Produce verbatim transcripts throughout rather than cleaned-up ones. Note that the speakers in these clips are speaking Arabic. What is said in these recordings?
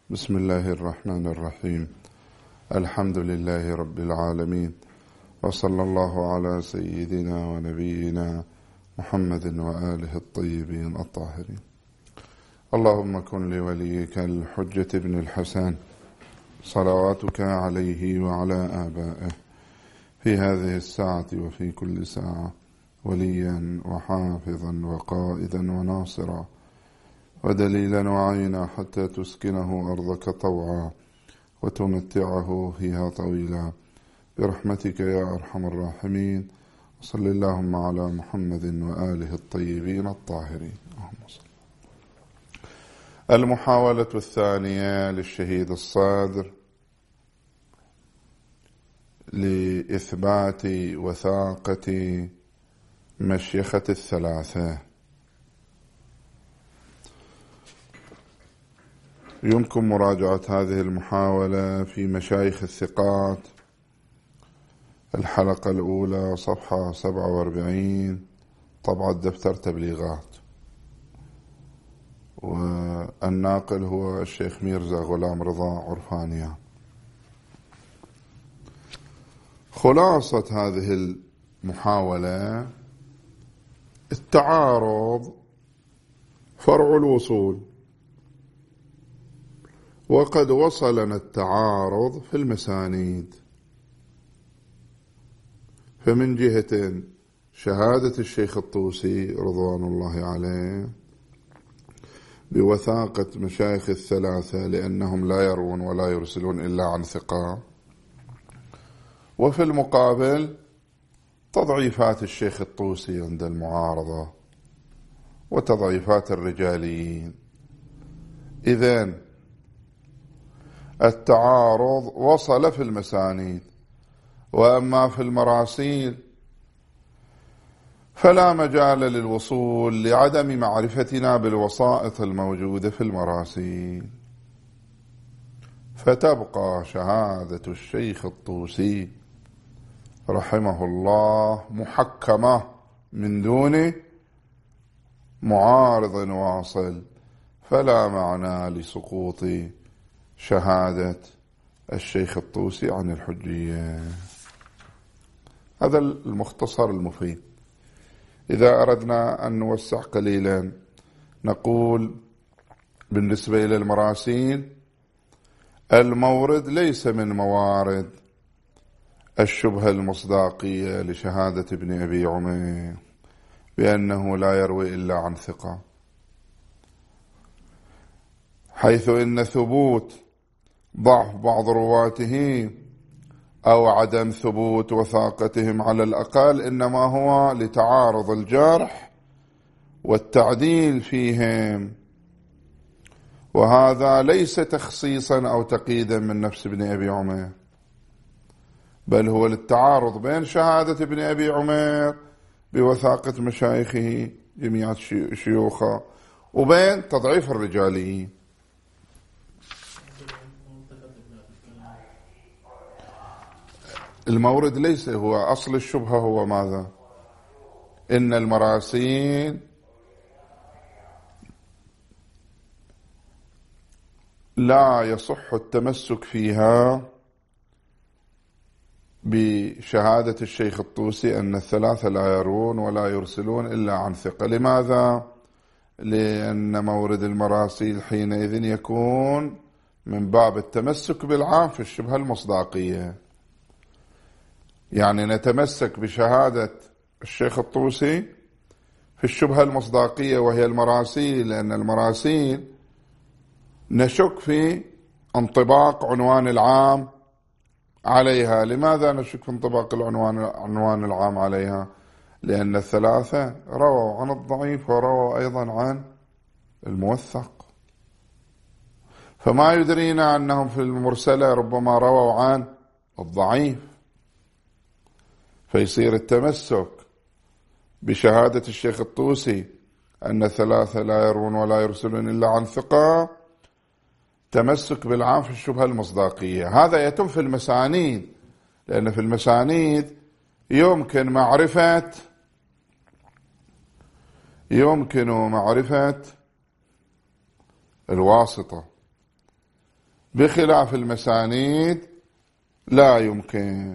بسم الله الرحمن الرحيم. الحمد لله رب العالمين، وصلى الله على سيدنا ونبينا محمد وآله الطيبين الطاهرين. اللهم كن لوليك الحجة بن الحسن صلواتك عليه وعلى آبائه في هذه الساعة وفي كل ساعة وليا وحافظا وقائدا وناصرا ودليلا وعينا حتى تسكنه أرضك طوعا وتمتعه فيها طويلا برحمتك يا أرحم الراحمين. وصل اللهم على محمد وآله الطيبين الطاهرين. اللهم صل. المحاولة الثانية للشهيد الصادر لإثبات وثاقة مشيخة الثلاثة. يمكن مراجعة هذه المحاولة في مشايخ الثقات، الحلقة الأولى صفحة سبعة وأربعين، طبعة دفتر تبليغات، والناقل هو الشيخ ميرزا غلام رضا عرفانيان. خلاصة هذه المحاولة: التعارض فرع الوصول، وقد وصلنا التعارض في المسانيد. فمن جهة شهادة الشيخ الطوسي رضوان الله عليه بوثاقة مشايخ الثلاثة لأنهم لا يروون ولا يرسلون إلا عن ثقة، وفي المقابل تضعيفات الشيخ الطوسي عند المعارضة وتضعيفات الرجاليين. إذن التعارض وصل في المسانيد، وأما في المراسيل فلا مجال للوصول لعدم معرفتنا بالوسائط الموجودة في المراسيل، فتبقى شهادة الشيخ الطوسي رحمه الله محكمة من دون معارض واصل، فلا معنى لسقوط شهادة الشيخ الطوسي عن الحجية. هذا المختصر المفيد. إذا أردنا أن نوسع قليلا نقول بالنسبة إلى المراسيل: المورد ليس من موارد الشبهة المصداقية لشهادة ابن أبي عمير بأنه لا يروي إلا عن ثقة، حيث إن ثبوت ضعف بعض رواته أو عدم ثبوت وثاقتهم على الأقل إنما هو لتعارض الجرح والتعديل فيهم، وهذا ليس تخصيصا أو تقييدا من نفس ابن أبي عمير، بل هو للتعارض بين شهادة ابن أبي عمير بوثاقة مشايخه جميع شيوخه وبين تضعيف الرجاليين. المورد ليس هو أصل الشبهة، هو ماذا؟ إن المراسيل لا يصح التمسك فيها بشهادة الشيخ الطوسي أن الثلاثة لا يرون ولا يرسلون إلا عن ثقة. لماذا؟ لأن مورد المراسيل حينئذ يكون من باب التمسك بالعام في الشبهة المصداقية، يعني نتمسك بشهادة الشيخ الطوسي في الشبهة المصداقية وهي المراسيل، لأن المراسيل نشك في انطباق عنوان العام عليها. لماذا نشك في انطباق العنوان عنوان العام عليها؟ لأن الثلاثة رووا عن الضعيف ورووا أيضا عن الموثق، فما يدرينا أنهم في المرسلة ربما رووا عن الضعيف، فيصير التمسك بشهادة الشيخ الطوسي أن الثلاثة لا يرون ولا يرسلون إلا عن ثقة تمسك بالعام في الشبهة المصداقية. هذا يتم في المسانيد، لأن في المسانيد يمكن معرفة يمكن معرفة الواسطة، بخلاف المسانيد لا يمكن.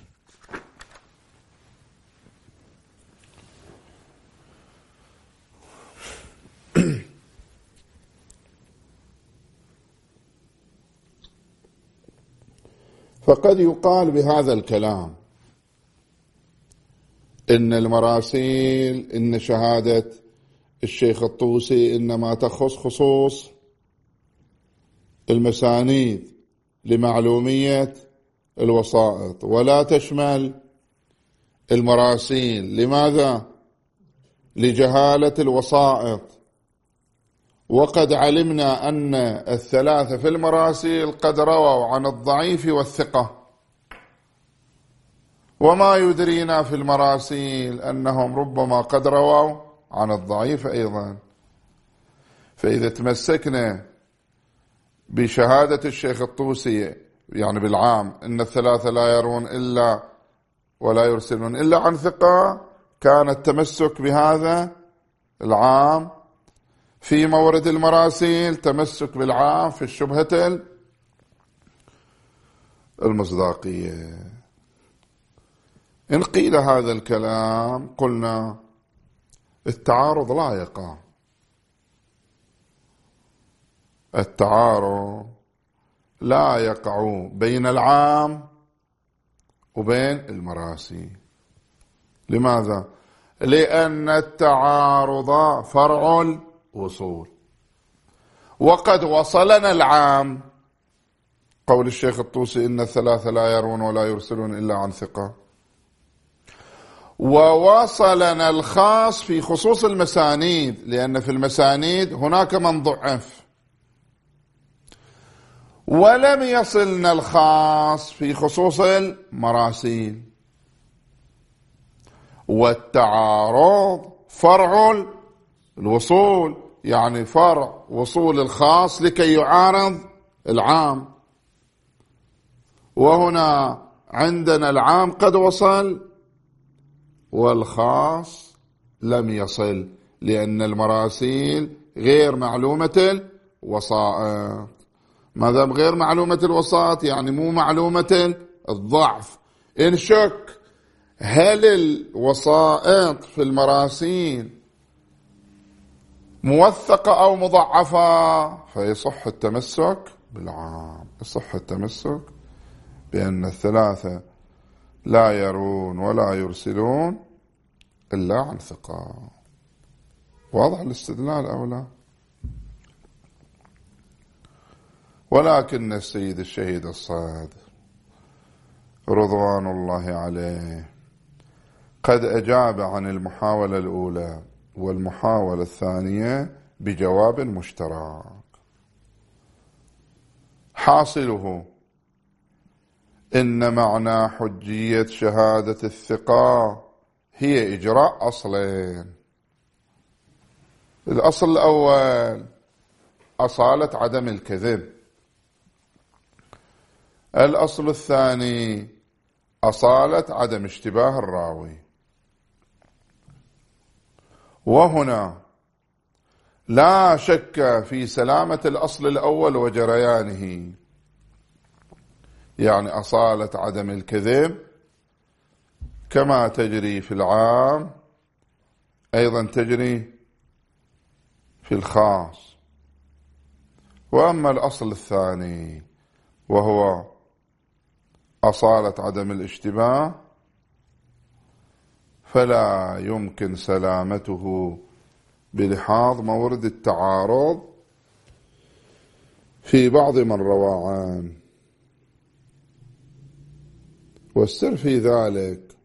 فقد يقال بهذا الكلام إن المراسيل، إن شهادة الشيخ الطوسي إنما تخص خصوص المسانيد لمعلومية الوسائط ولا تشمل المراسيل. لماذا؟ لجهالة الوسائط. وقد علمنا أن الثلاثة في المراسيل قد رووا عن الضعيف والثقة، وما يدرينا في المراسيل أنهم ربما قد رووا عن الضعيف أيضا. فإذا تمسكنا بشهادة الشيخ الطوسي يعني بالعام إن الثلاثة لا يرون إلا ولا يرسلون إلا عن ثقة، كان التمسك بهذا العام في مورد المراسيل تمسك بالعام في الشبهة المصداقية. إن قيل هذا الكلام قلنا التعارض لا يقع. التعارض لا يقع بين العام وبين المراسيل. لماذا؟ لأن التعارض فرع الوصول، وقد وصلنا العام قول الشيخ الطوسي إن الثلاثة لا يرون ولا يرسلون إلا عن ثقة، ووصلنا الخاص في خصوص المسانيد، لأن في المسانيد هناك من ضعف، ولم يصلنا الخاص في خصوص المراسيل. والتعارض فرع الوصول، يعني فرع وصول الخاص لكي يعارض العام. وهنا عندنا العام قد وصل والخاص لم يصل، لأن المراسيل غير معلومة الوسائط. ما دام غير معلومة الوسائط يعني مو معلومة الضعف. إن شك هل الوسائط في المراسيل موثقة أو مضعفة، فيصح التمسك بالعام، يصح التمسك بأن الثلاثة لا يرون ولا يرسلون إلا عن ثقة. واضح الاستدلال أو لا؟ ولكن السيد الشهيد الصادق رضوان الله عليه قد أجاب عن المحاولة الأولى والمحاولة الثانية بجواب مشترك. حاصله إن معنى حجية شهادة الثقة هي إجراء أصلين. الأصل الأول أصالة عدم الكذب، الأصل الثاني أصالة عدم اشتباه الراوي. وهنا لا شك في سلامة الأصل الأول وجريانه، يعني أصالة عدم الكذب كما تجري في العام أيضا تجري في الخاص. وأما الأصل الثاني وهو أصالة عدم الاشتباه فلا يمكن سلامته بلحاظ مورد التعارض في بعض من روى عنه. والسر في ذلك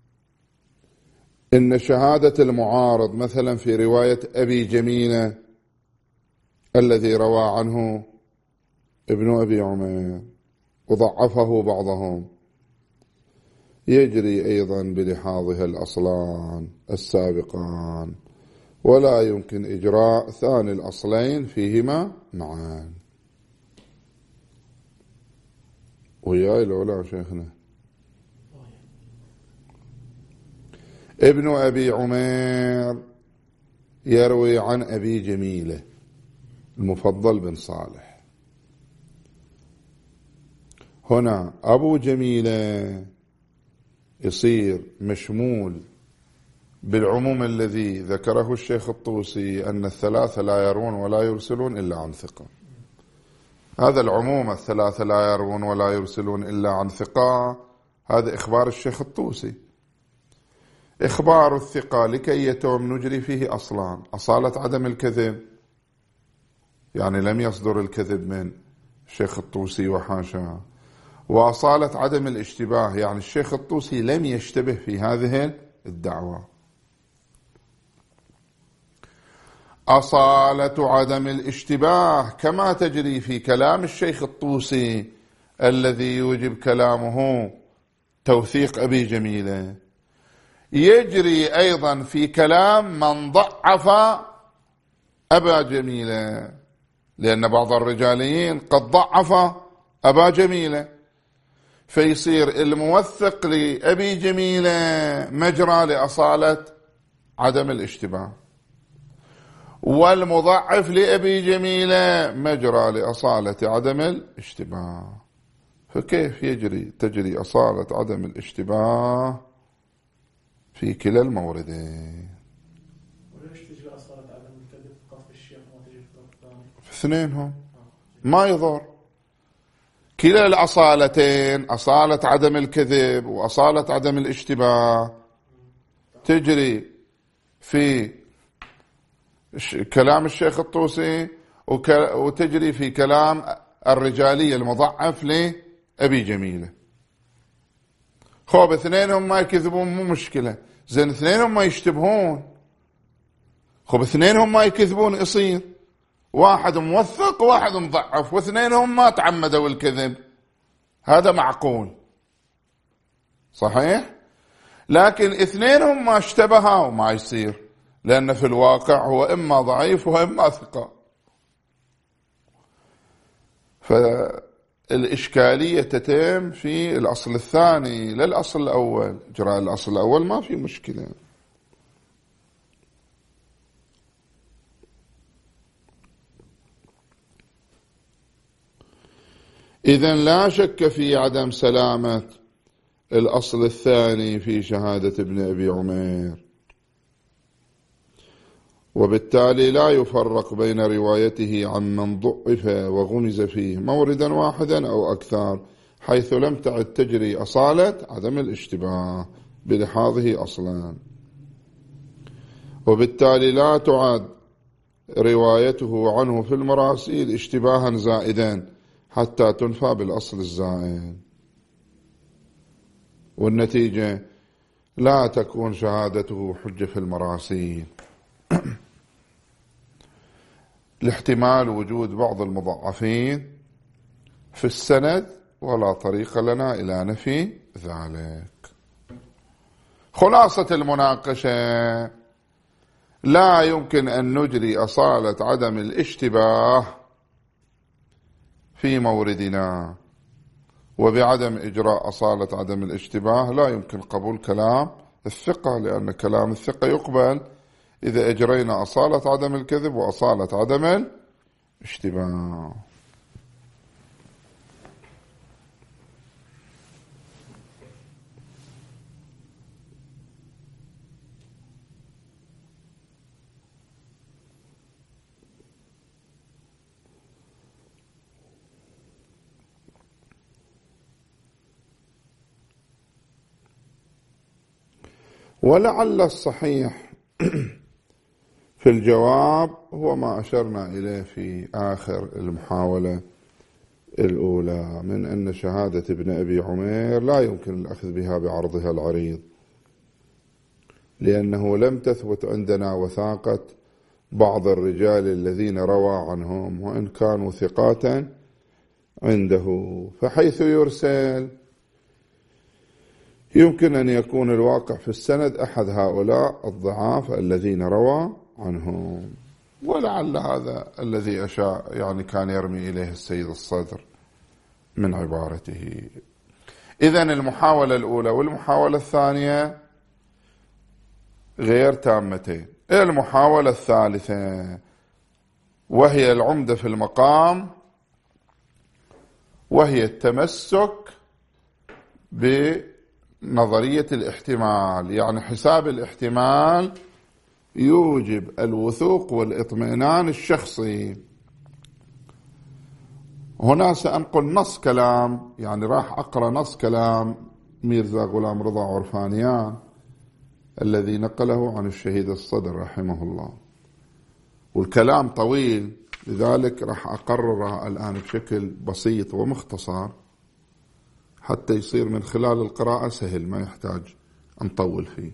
إن شهادة المعارض مثلا في رواية أبي جميلة الذي روى عنه ابن أبي عمير وضعفه بعضهم يجري أيضا بلحاظها الأصلان السابقان، ولا يمكن إجراء ثاني الأصلين فيهما معا. وياي لولا شيخنا ابن أبي عمير يروي عن أبي جميلة المفضل بن صالح، هنا أبو جميلة يصير مشمول بالعموم الذي ذكره الشيخ الطوسي أن الثلاثة لا يروون ولا يرسلون إلا عن ثقة. هذا العموم الثلاثة لا يروون ولا يرسلون إلا عن ثقة، هذا إخبار الشيخ الطوسي. إخبار الثقة لكي يتم نجري فيه أصلان: أصالة عدم الكذب، يعني لم يصدر الكذب من الشيخ الطوسي وحاشا، وأصالة عدم الاشتباه، يعني الشيخ الطوسي لم يشتبه في هذه الدعوة. أصالة عدم الاشتباه كما تجري في كلام الشيخ الطوسي الذي يوجب كلامه توثيق أبي جميلة، يجري أيضا في كلام من ضعف أبا جميلة، لأن بعض الرجاليين قد ضعف أبا جميلة، فيصير الموثق لأبي جميلة مجرى لأصالة عدم الاشتباه، والمضعف لأبي جميلة مجرى لأصالة عدم الاشتباه. فكيف يجري تجري أصالة عدم الاشتباه في كلا الموردين؟ وليش تجري أصالة عدم الكذب فقط في الشيخ وما تجري في الطرف الثاني؟ في اثنينهم ما يضر. كلا الأصالتين، أصالة عدم الكذب وأصالة عدم الاشتباه، تجري في كلام الشيخ الطوسي وتجري في كلام الرجالي المضعف لأبي جميلة. خوب اثنينهم ما يكذبون مو مشكلة، زين اثنينهم ما يشتبهون، خوب اثنينهم ما يكذبون يصير واحد موثق وواحد مضعف واثنينهم ما تعمدوا الكذب، هذا معقول صحيح. لكن اثنينهم ما اشتبهوا ما يصير، لأن في الواقع هو إما ضعيف وإما ثقة. فالإشكالية تتم في الأصل الثاني لا الأصل الأول. جراء الأصل الأول ما في مشكلة. إذن لا شك في عدم سلامة الأصل الثاني في شهادة ابن أبي عمير، وبالتالي لا يفرق بين روايته عن من ضعف وغمز فيه موردا واحدا أو أكثر، حيث لم تعد تجري أصالة عدم الاشتباه بلحاظه أصلا، وبالتالي لا تعد روايته عنه في المراسيل اشتباها زائدا حتى تنفى بالأصل الزائد، والنتيجة لا تكون شهادته حجة في المراسيل لاحتمال وجود بعض المضعفين في السند، ولا طريق لنا إلى نفي ذلك. خلاصة المناقشة: لا يمكن أن نجري أصالة عدم الاشتباه في موردنا، وبعدم إجراء أصالة عدم الاشتباه لا يمكن قبول كلام الثقة، لأن كلام الثقة يقبل إذا أجرينا أصالة عدم الكذب وأصالة عدم الاشتباه. ولعل الصحيح في الجواب هو ما أشرنا إليه في آخر المحاولة الأولى، من أن شهادة ابن أبي عمير لا يمكن الأخذ بها بعرضها العريض، لأنه لم تثبت عندنا وثاقة بعض الرجال الذين روى عنهم وإن كانوا ثقات عنده، فحيث يرسل يمكن أن يكون الواقع في السند أحد هؤلاء الضعاف الذين روى عنهم. ولعل هذا الذي أشاء يعني كان يرمي إليه السيد الصدر من عبارته. إذن المحاولة الأولى والمحاولة الثانية غير تامتين. المحاولة الثالثة وهي العمدة في المقام، وهي التمسك بنظرية الاحتمال، يعني حساب الاحتمال يوجب الوثوق والاطمئنان الشخصي. هنا سأنقل نص كلام، يعني راح أقرأ نص كلام ميرزا غلام رضا عرفانيان الذي نقله عن الشهيد الصدر رحمه الله، والكلام طويل لذلك راح أقرره الآن بشكل بسيط ومختصر حتى يصير من خلال القراءة سهل، ما يحتاج أن نطول فيه.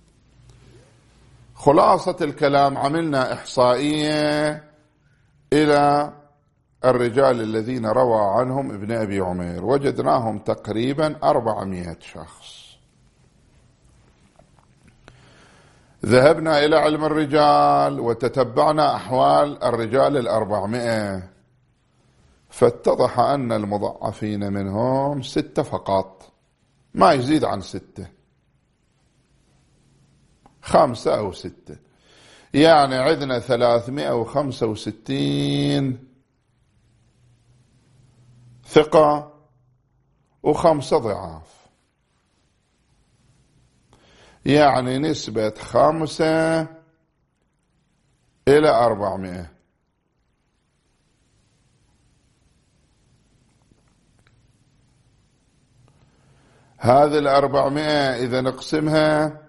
خلاصة الكلام، عملنا إحصائية إلى الرجال الذين روى عنهم ابن أبي عمير، وجدناهم تقريبا أربعمائة شخص. ذهبنا إلى علم الرجال وتتبعنا أحوال الرجال الأربعمائة، فاتضح أن المضعفين منهم ستة فقط، ما يزيد عن ستة، خمسة أو ستة، يعني عندنا ثلاثمائة وخمسة وستين ثقة وخمسة ضعاف، يعني نسبة خمسة إلى أربعمائة. هذه الأربعمائة إذا نقسمها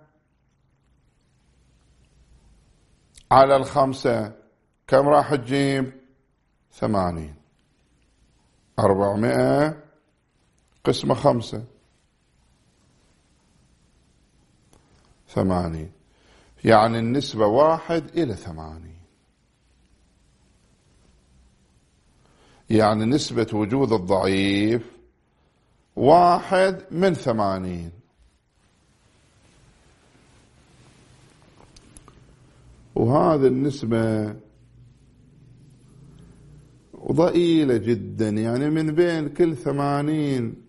على الخمسة كم راح تجيب؟ ثمانين. أربعمائة قسمة خمسة ثمانين، يعني النسبة واحد إلى ثمانين، يعني نسبة وجود الضعيف واحد من ثمانين. وهذه النسبة ضئيلة جدا، يعني من بين كل ثمانين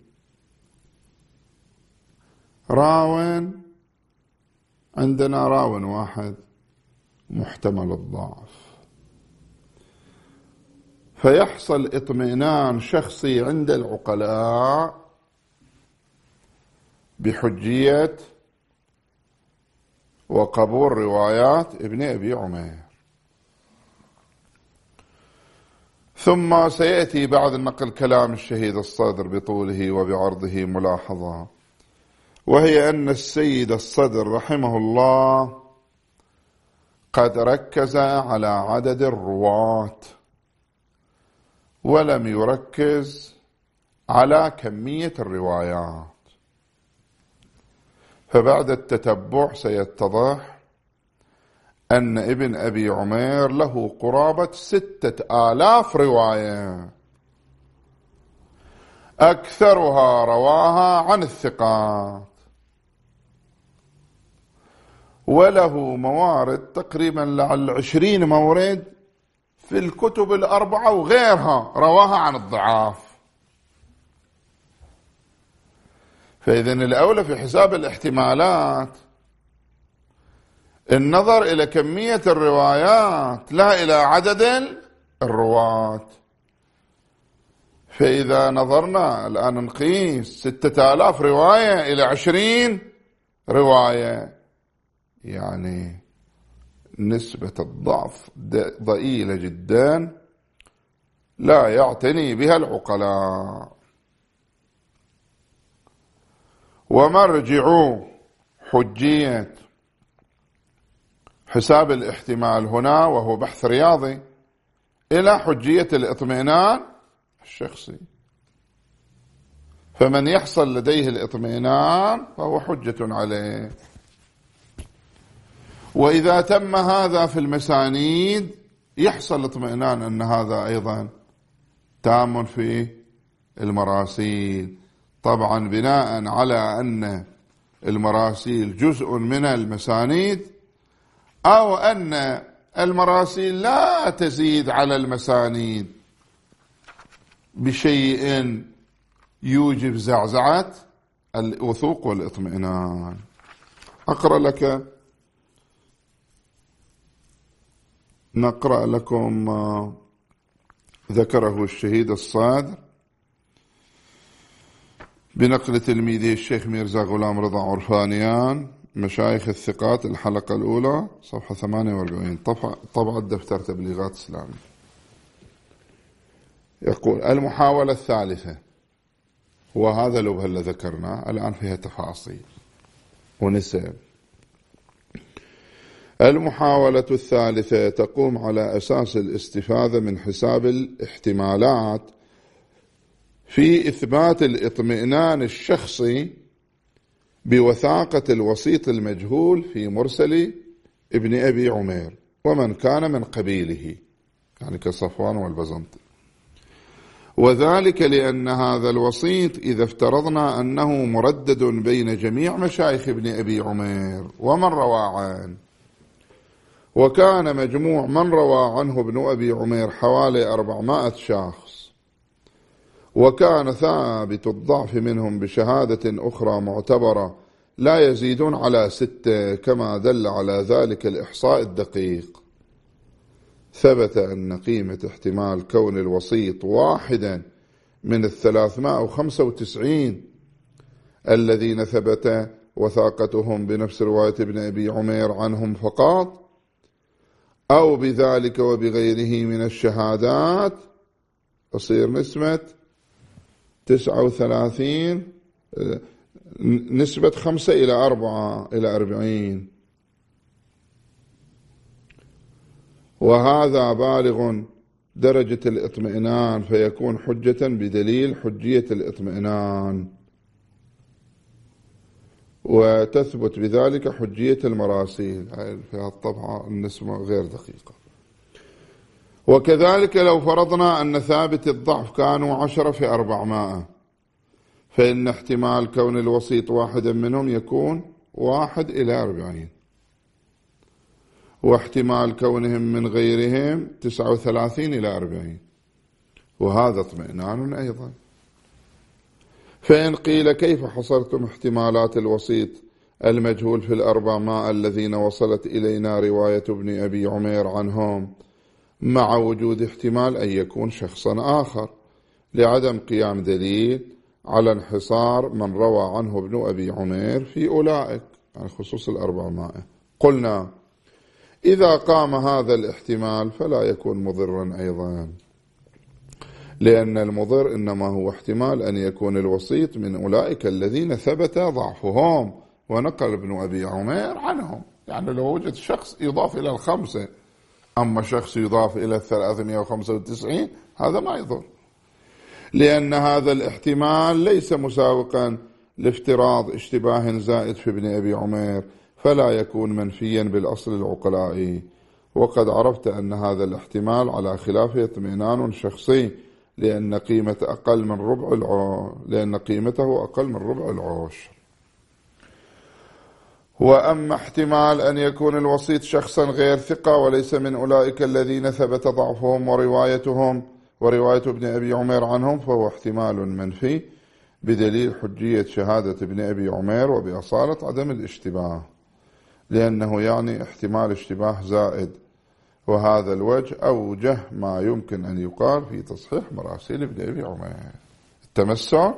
راون عندنا راون واحد محتمل الضعف، فيحصل اطمئنان شخصي عند العقلاء بحجية وقبول روايات ابن أبي عمير. ثم سيأتي بعد نقل كلام الشهيد الصدر بطوله وبعرضه ملاحظة، وهي أن السيد الصدر رحمه الله قد ركز على عدد الرواة ولم يركز على كمية الروايات، فبعد التتبع سيتضح أن ابن أبي عمير له قرابة ستة آلاف رواية، أكثرها رواها عن الثقات، وله موارد تقريبا لعل عشرين مورد في الكتب الأربعة وغيرها رواها عن الضعاف. فإذن الأولى في حساب الاحتمالات النظر إلى كمية الروايات لا إلى عدد الرواة. فإذا نظرنا الآن نقيس ستة آلاف رواية إلى عشرين رواية، يعني نسبة الضعف ضئيلة جدا لا يعتني بها العقلاء. ومرجع حجية حساب الاحتمال هنا وهو بحث رياضي إلى حجية الاطمئنان الشخصي، فمن يحصل لديه الاطمئنان فهو حجة عليه. وإذا تم هذا في المسانيد يحصل اطمئنان أن هذا أيضا تام في المراسيل، طبعا بناء على أن المراسيل جزء من المسانيد، أو أن المراسيل لا تزيد على المسانيد بشيء يوجب زعزعة الوثوق والاطمئنان. أقرأ لك نقرأ لكم ما ذكره الشهيد الصادر بنقل تلميذه الشيخ ميرزا غلام رضا عرفانيان مشايخ الثقات الحلقة الأولى صفحة ثمانية وأربعين طبعة دفتر تبليغات إسلامي. يقول المحاولة الثالثة، وهذا الأبهى اللي ذكرناه الآن فيها تفاصيل ونسب. المحاولة الثالثة تقوم على أساس الاستفادة من حساب الاحتمالات في إثبات الاطمئنان الشخصي بوثاقة الوسيط المجهول في مرسل ابن أبي عمير ومن كان من قبيله، يعني كصفوان والبزنطي. وذلك لأن هذا الوسيط إذا افترضنا أنه مردد بين جميع مشايخ ابن أبي عمير ومن روى عنه، وكان مجموع من روى عنه ابن أبي عمير حوالي أربعمائة شخص، وكان ثابت الضعف منهم بشهادة أخرى معتبرة لا يزيدون على ستة كما دل على ذلك الإحصاء الدقيق، ثبت أن قيمة احتمال كون الوسيط واحدا من الثلاثمائة وخمسة وتسعين الذين ثبت وثاقتهم بنفس رواية ابن أبي عمير عنهم فقط أو بذلك وبغيره من الشهادات تصير نسبة تسعة وثلاثين، نسبة خمسة إلى أربعة إلى أربعين، وهذا بالغ درجة الاطمئنان فيكون حجة بدليل حجية الاطمئنان، وتثبت بذلك حجية المراسيل. في الطبعة النسبة غير دقيقة. وكذلك لو فرضنا أن ثابت الضعف كانوا عشرة في أربعمائة، فإن احتمال كون الوسيط واحدا منهم يكون واحد إلى أربعين، واحتمال كونهم من غيرهم تسعة وثلاثين إلى أربعين، وهذا اطمئنان أيضا. فإن قيل كيف حصرتم احتمالات الوسيط المجهول في الأربعمائة الذين وصلت إلينا رواية ابن أبي عمير عنهم مع وجود احتمال أن يكون شخصا آخر لعدم قيام دليل على انحصار من روى عنه ابن أبي عمير في أولئك، يعني خصوص الأربعمائة؟ قلنا إذا قام هذا الاحتمال فلا يكون مضرا أيضا، لأن المضر إنما هو احتمال أن يكون الوسيط من أولئك الذين ثبت ضعفهم ونقل ابن أبي عمير عنهم، يعني لو وجد شخص يضاف إلى الخمسة، أما شخص يضاف إلى الثلاثمائة وخمسة وتسعين هذا ما يضر، لأن هذا الاحتمال ليس مساوقا لافتراض اشتباه زائد في ابن أبي عمير، فلا يكون منفيا بالأصل العقلائي. وقد عرفت أن هذا الاحتمال على خلافه اطمئنان شخصي، لأن قيمة أقل من ربع العشر لأن قيمته أقل من ربع العشر. وأما احتمال أن يكون الوسيط شخصا غير ثقة وليس من أولئك الذين ثبت ضعفهم وروايتهم ورواية ابن أبي عمير عنهم، فهو احتمال منفي بدليل حجية شهادة ابن أبي عمير وبأصالة عدم الاشتباه، لأنه يعني احتمال اشتباه زائد، وهذا الوجه أوجه ما يمكن أن يقال في تصحيح مراسيل ابن أبي عمير. التمسك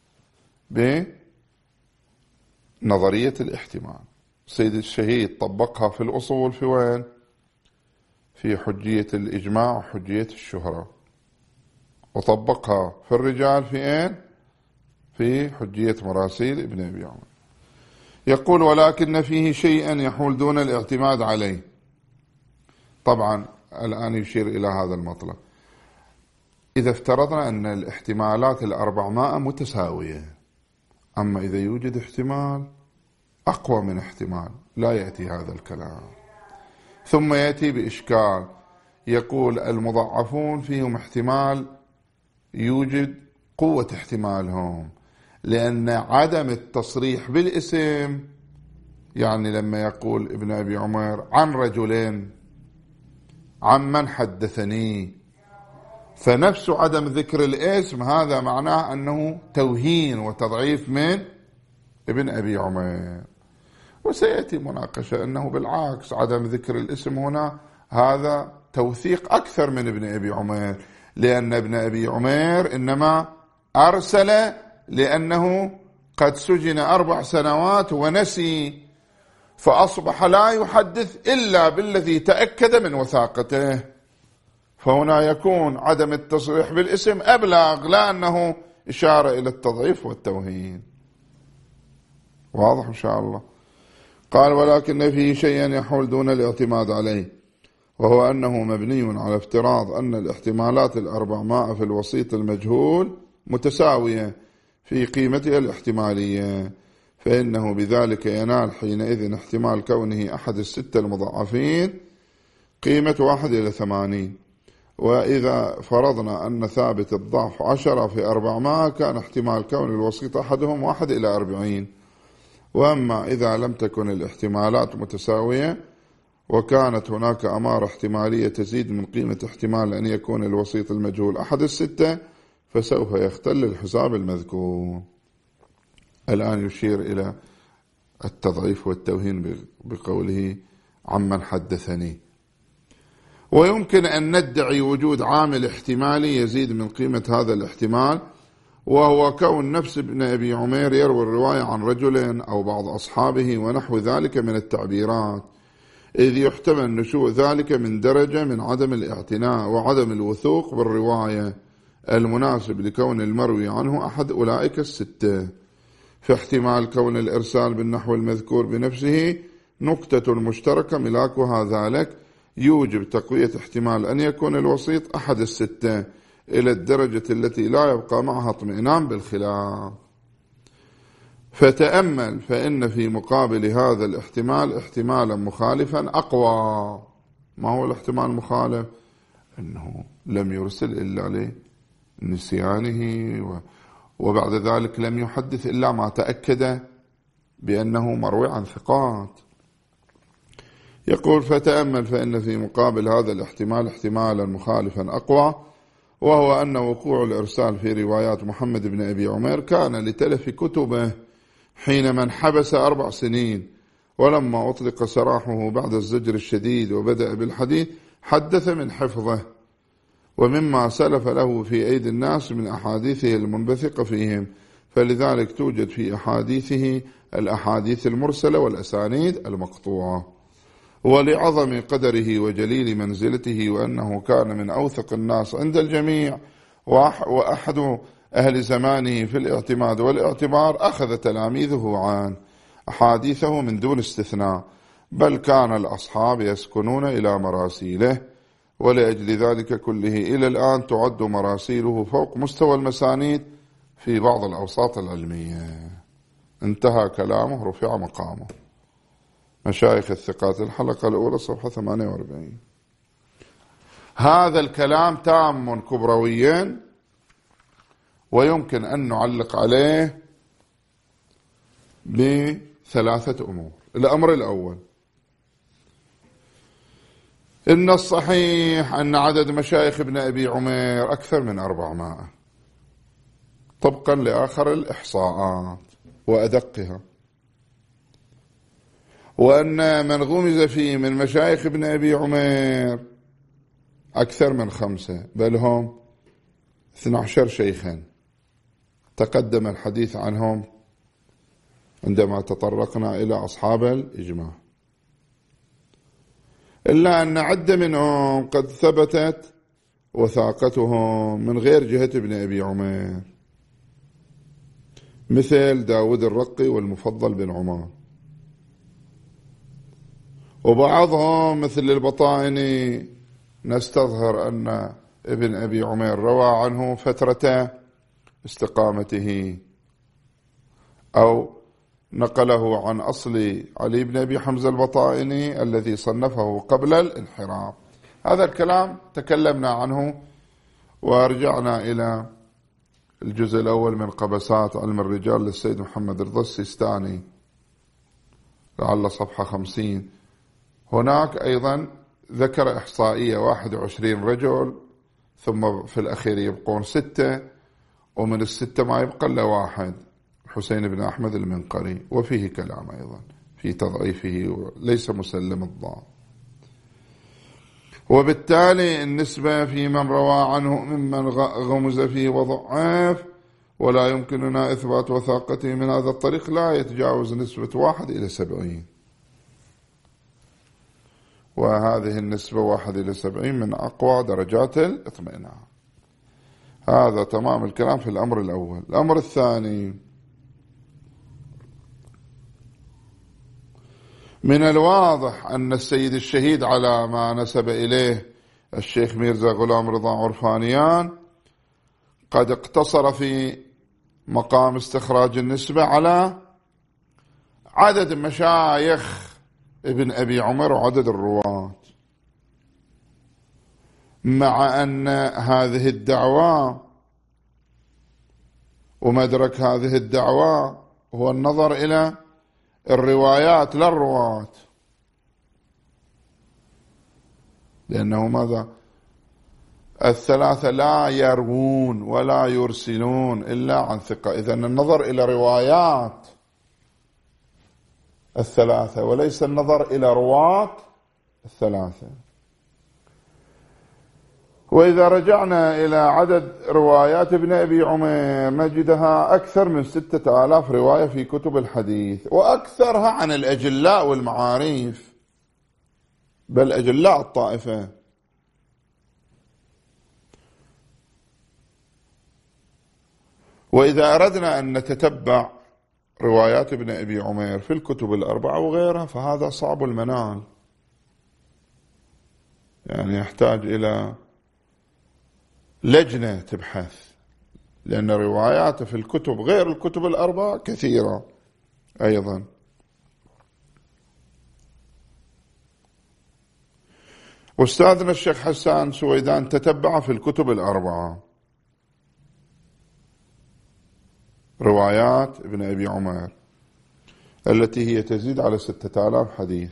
بنظرية الاحتمال سيد الشهيد طبقها في الأصول في وين؟ في حجية الإجماع وحجية الشهرة، وطبقها في الرجال في أين؟ في حجية مراسيل ابن أبي عمير. يقول ولكن فيه شيئا يحول دون الاعتماد عليه. طبعا الآن يشير إلى هذا المطلب. إذا افترضنا أن الاحتمالات الأربعمائة متساوية، أما إذا يوجد احتمال أقوى من احتمال لا يأتي هذا الكلام. ثم يأتي بإشكال، يقول المضعفون فيهم احتمال يوجد قوة احتمالهم، لأن عدم التصريح بالاسم، يعني لما يقول ابن أبي عمير عن رجلين عن من حدثني، فنفس عدم ذكر الاسم هذا معناه أنه توهين وتضعيف من ابن أبي عمير. وسيأتي مناقشة أنه بالعكس عدم ذكر الاسم هنا هذا توثيق أكثر من ابن أبي عمير، لأن ابن أبي عمير إنما أرسل لأنه قد سجن أربع سنوات ونسي، فأصبح لا يحدث إلا بالذي تأكد من وثاقته، فهنا يكون عدم التصريح بالاسم أبلغ، لا أنه إشارة إلى التضعيف والتوهين. واضح إن شاء الله. قال ولكن فيه شيئا يحول دون الاعتماد عليه، وهو أنه مبني على افتراض أن الاحتمالات الأربعمائة في الوسيط المجهول متساوية في قيمتها الاحتمالية، فإنه بذلك ينال حينئذ احتمال كونه أحد الستة المضاعفين قيمة واحد إلى ثمانين. وإذا فرضنا أن ثابت الضعف عشرة في أربعمائة كان احتمال كون الوسيط أحدهم واحد إلى أربعين. وأما إذا لم تكن الاحتمالات متساوية وكانت هناك أمارة احتمالية تزيد من قيمة احتمال أن يكون الوسيط المجهول أحد الستة فسوف يختل الحساب المذكور. الآن يشير إلى التضعيف والتوهين بقوله عمن حدثني. ويمكن أن ندعي وجود عامل احتمالي يزيد من قيمة هذا الاحتمال، وهو كون نفس ابن أبي عمير يروي الرواية عن رجل أو بعض أصحابه ونحو ذلك من التعبيرات، إذ يحتمل نشوء ذلك من درجة من عدم الاعتناء وعدم الوثوق بالرواية المناسب لكون المروي عنه أحد أولئك الستة، فاحتمال كون الإرسال بالنحو المذكور بنفسه نقطة مشتركة ملاكها ذلك يوجب تقوية احتمال أن يكون الوسيط أحد الستة إلى الدرجة التي لا يبقى معها اطمئنان بالخلاف. فتأمل فإن في مقابل هذا الاحتمال احتمالا مخالفا أقوى. ما هو الاحتمال المخالف؟ أنه لم يرسل إلا لنسيانه، وبعد ذلك لم يحدث إلا ما تأكد بأنه مروي عن ثقات. يقول فتأمل فإن في مقابل هذا الاحتمال احتمالا مخالفا أقوى، وهو أن وقوع الإرسال في روايات محمد بن أبي عمير كان لتلف كتبه حينما انحبس أربع سنين، ولما أطلق سراحه بعد الزجر الشديد وبدأ بالحديث حدث من حفظه ومما سلف له في أيدي الناس من أحاديثه المنبثقة فيهم، فلذلك توجد في أحاديثه الأحاديث المرسلة والأسانيد المقطوعة. ولعظم قدره وجليل منزلته وأنه كان من أوثق الناس عند الجميع وأحد أهل زمانه في الاعتماد والاعتبار، أخذ تلاميذه عن أحاديثه من دون استثناء، بل كان الأصحاب يسكنون إلى مراسيله، ولأجل ذلك كله إلى الآن تعد مراسيله فوق مستوى المسانيد في بعض الأوساط العلمية. انتهى كلامه، رفع مقامه. مشايخ الثقات الحلقة الأولى صفحة ثمانية وأربعين. هذا الكلام تام كبرويا، ويمكن أن نعلق عليه بثلاثة أمور. الأمر الأول، إن الصحيح أن عدد مشايخ ابن أبي عمير أكثر من أربعمائة طبقا لآخر الإحصاءات وأدقها، وأن من غمز فيه من مشايخ ابن أبي عمير أكثر من خمسة، بل هم اثنى عشر شيخا تقدم الحديث عنهم عندما تطرقنا إلى أصحاب الإجماع، إلا أن عدة منهم قد ثبتت وثاقتهم من غير جهة ابن أبي عمير، مثل داود الرقي والمفضل بن عمر، وبعضهم مثل البطائني نستظهر أن ابن أبي عمير روى عنه فترة استقامته، أو نقله عن أصل علي بن أبي حمزة البطائني الذي صنفه قبل الانحراف. هذا الكلام تكلمنا عنه ورجعنا إلى الجزء الأول من قبسات علم الرجال للسيد محمد رضا السيستاني لعل صفحة خمسين. هناك أيضا ذكر إحصائية واحد وعشرين رجل، ثم في الأخير يبقون ستة، ومن الستة ما يبقى إلا واحد، حسين بن أحمد المنقري، وفيه كلام أيضا في تضعيفه وليس مسلم الضعف. وبالتالي النسبة في من روى عنه ممن غمز فيه وضعف ولا يمكننا إثبات وثاقته من هذا الطريق لا يتجاوز نسبة واحد إلى سبعين، وهذه النسبة واحد إلى سبعين من أقوى درجات الاطمئنان. هذا تمام الكلام في الأمر الأول. الأمر الثاني، من الواضح أن السيد الشهيد على ما نسب إليه الشيخ ميرزا غلام رضا عرفانيان قد اقتصر في مقام استخراج النسبة على عدد مشايخ ابن أبي عمر وعدد الرواة، مع أن هذه الدعوة ومدرك هذه الدعوة هو النظر إلى الروايات لا الرواة، لأنه ماذا؟ الثلاثة لا يروون ولا يرسلون إلا عن ثقة، إذن النظر إلى روايات الثلاثة وليس النظر إلى رواة الثلاثة. وإذا رجعنا إلى عدد روايات ابن أبي عمر نجدها أكثر من ستة آلاف رواية في كتب الحديث، وأكثرها عن الأجلاء والمعاريف، بل أجلاء الطائفة. وإذا أردنا أن نتتبع روايات ابن أبي عمر في الكتب الأربعة وغيرها فهذا صعب المنال، يعني يحتاج إلى لجنة تبحث، لأن رواياته في الكتب غير الكتب الأربعة كثيرة أيضا. أستاذنا الشيخ حسان سويدان تتبع في الكتب الأربعة روايات ابن أبي عمر التي هي تزيد على ستة آلاف حديث.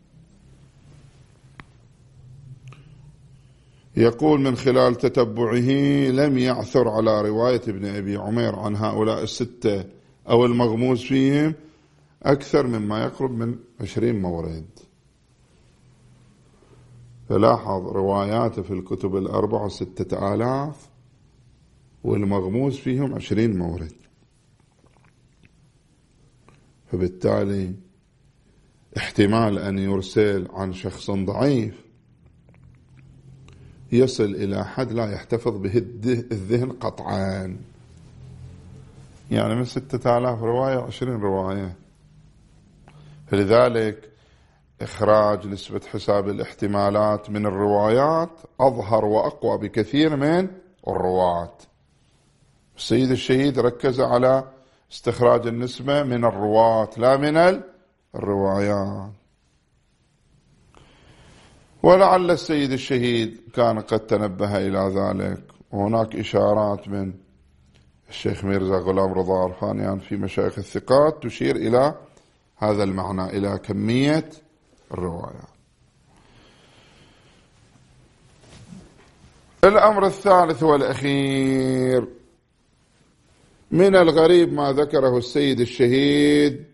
يقول من خلال تتبعه لم يعثر على رواية ابن أبي عمر عن هؤلاء الستة أو المغموز فيهم أكثر مما يقرب من عشرين مورد. فلاحظ رواياته في الكتب الأربعة ستة آلاف والمغموز فيهم عشرين مورد، فبالتالي احتمال أن يرسل عن شخص ضعيف يصل إلى حد لا يحتفظ به الذهن قطعا، يعني من ستة آلاف رواية عشرين رواية. فلذلك إخراج نسبة حساب الاحتمالات من الروايات أظهر وأقوى بكثير من الرواة. السيد الشهيد ركز على استخراج النسبة من الرواة لا من الروايات. ولعل السيد الشهيد كان قد تنبه إلى ذلك، وهناك إشارات من الشيخ ميرزا غلام رضا عرفانيان في مشايخ الثقات تشير إلى هذا المعنى، إلى كمية الروايات. الأمر الثالث والأخير، من الغريب ما ذكره السيد الشهيد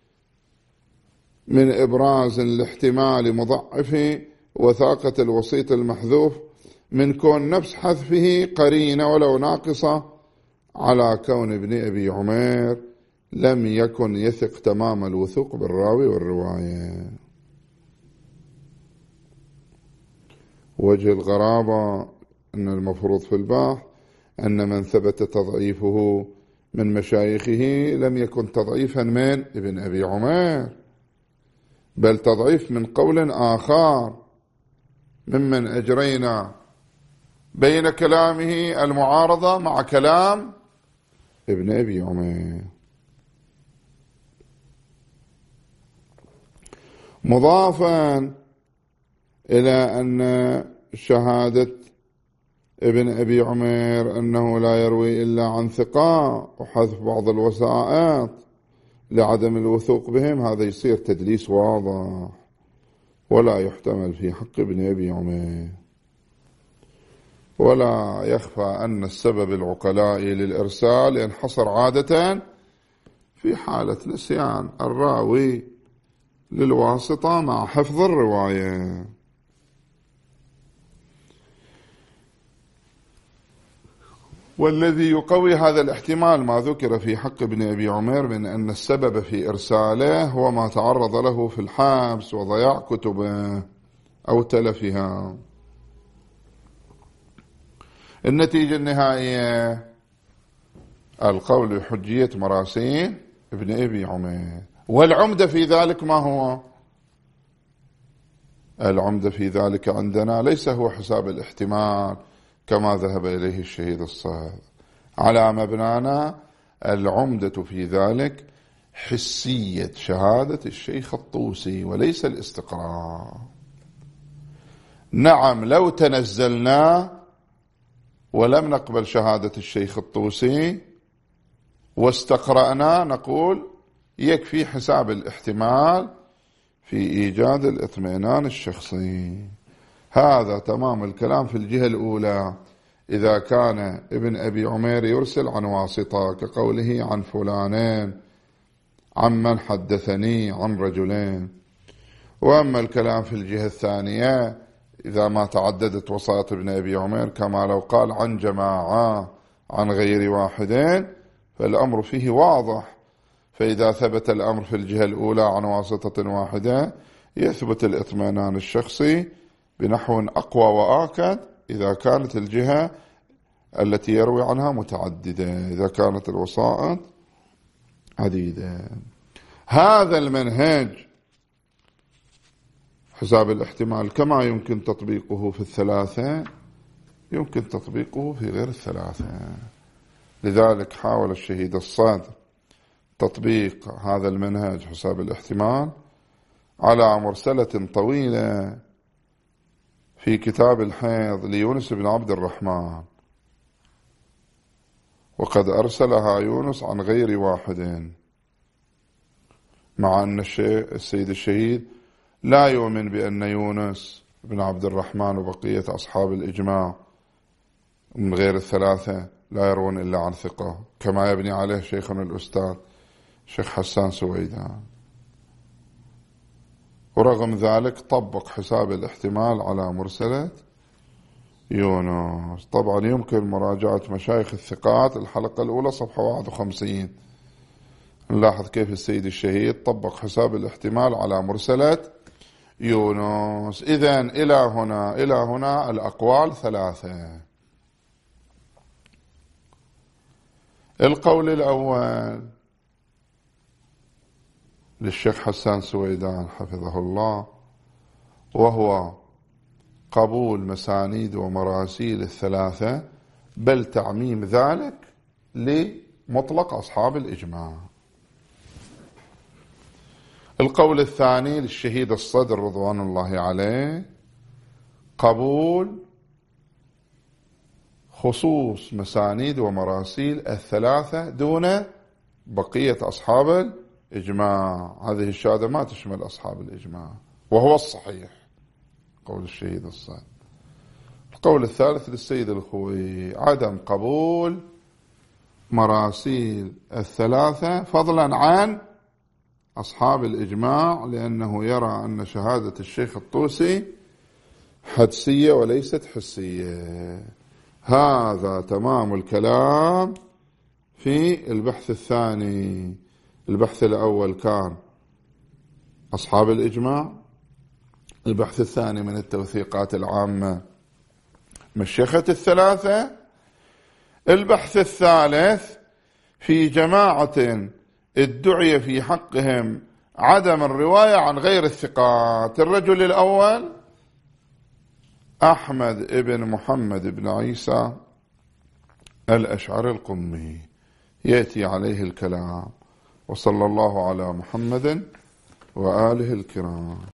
من إبراز الاحتمال مضعف وثاقة الوسيط المحذوف من كون نفس حذفه قرينة ولو ناقصة على كون ابن أبي عمر لم يكن يثق تمام الوثوق بالراوي والرواية. وجه الغرابة أن المفروض في البحث أن من ثبت تضعيفه من مشايخه لم يكن تضعيفا من ابن أبي عمر، بل تضعيف من قول آخر ممن أجرينا بين كلامه المعارضة مع كلام ابن أبي عمر. مضافا إلى أن شهادة ابن أبي عمر أنه لا يروي إلا عن ثقة وحذف بعض الوسائط لعدم الوثوق بهم، هذا يصير تدليس واضح ولا يحتمل في حق ابن أبي عمر. ولا يخفى أن السبب العقلائي للإرسال ينحصر عادة في حالة نسيان الراوي للواسطة مع حفظ الرواية. والذي يقوي هذا الاحتمال ما ذكر في حق ابن أبي عمير من أن السبب في إرساله هو ما تعرض له في الحبس وضياع كتبه أو تلفها. النتيجة النهائية القول بحجية مراسيل ابن أبي عمير. والعمدة في ذلك ما هو؟ العمدة في ذلك عندنا ليس هو حساب الاحتمال كما ذهب إليه الشهيد الصادق، على مبنانا العمدة في ذلك حسية شهادة الشيخ الطوسي وليس الاستقراء. نعم لو تنزلنا ولم نقبل شهادة الشيخ الطوسي واستقرأنا نقول يكفي حساب الاحتمال في إيجاد الاطمئنان الشخصي. هذا تمام الكلام في الجهة الأولى. إذا كان ابن أبي عمير يرسل عن واسطة كقوله عن فلانين عمن حدثني عن رجلين. وأما الكلام في الجهة الثانية إذا ما تعددت وسائط ابن أبي عمير كما لو قال عن جماعة عن غير واحدين فالأمر فيه واضح. فإذا ثبت الأمر في الجهة الأولى عن واسطة واحدة يثبت الاطمئنان الشخصي بنحو أقوى وآكد إذا كانت الجهة التي يروي عنها متعددة، إذا كانت الوسائط عديدة. هذا المنهج حساب الاحتمال كما يمكن تطبيقه في الثلاثة يمكن تطبيقه في غير الثلاثة. لذلك حاول الشهيد الصادق تطبيق هذا المنهج حساب الاحتمال على مرسلة طويلة في كتاب الحيض ليونس بن عبد الرحمن، وقد أرسلها يونس عن غير واحد، مع أن السيد الشهيد لا يؤمن بأن يونس بن عبد الرحمن وبقية أصحاب الإجماع من غير الثلاثة لا يرون إلا عن ثقة كما يبني عليه شيخنا الأستاذ شيخ حسان سويدان. ورغم ذلك طبق حساب الاحتمال على مرسلة يونس. طبعا يمكن مراجعة مشايخ الثقات الحلقة الأولى صفحة واحد وخمسين، نلاحظ كيف السيد الشهيد طبق حساب الاحتمال على مرسلة يونس. إذن إلى هنا إلى هنا الأقوال ثلاثة. القول الأول للشيخ حسان سويدان حفظه الله، وهو قبول مسانيد ومراسيل الثلاثة بل تعميم ذلك لمطلق أصحاب الإجماع. القول الثاني للشهيد الصدر رضوان الله عليه قبول خصوص مسانيد ومراسيل الثلاثة دون بقية أصحاب الإجماع. هذه الشهادة ما تشمل أصحاب الإجماع وهو الصحيح قول الشهيد الصادق. القول الثالث للسيد الخوي عدم قبول مراسيل الثلاثة فضلا عن أصحاب الإجماع، لأنه يرى أن شهادة الشيخ الطوسي حدسية وليست حسية. هذا تمام الكلام في البحث الثاني. البحث الأول كان أصحاب الإجماع، البحث الثاني من التوثيقات العامة مشيخة الثلاثة، البحث الثالث في جماعة ادعي في حقهم عدم الرواية عن غير الثقات. الرجل الأول أحمد ابن محمد بن عيسى الأشعري القمي، يأتي عليه الكلام. وصلى الله على محمد وآله الكرام.